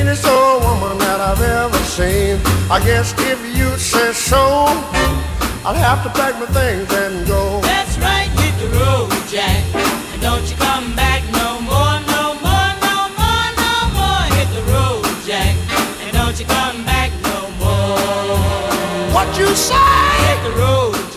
prettiest old woman that I've ever seen. I guess if you say so, I'll have to pack my things and go. That's right, hit the road, Jack, and don't you come back no more, no more, no more, no more. Hit the road, Jack, and don't you come back no more. What you say? Hit the road,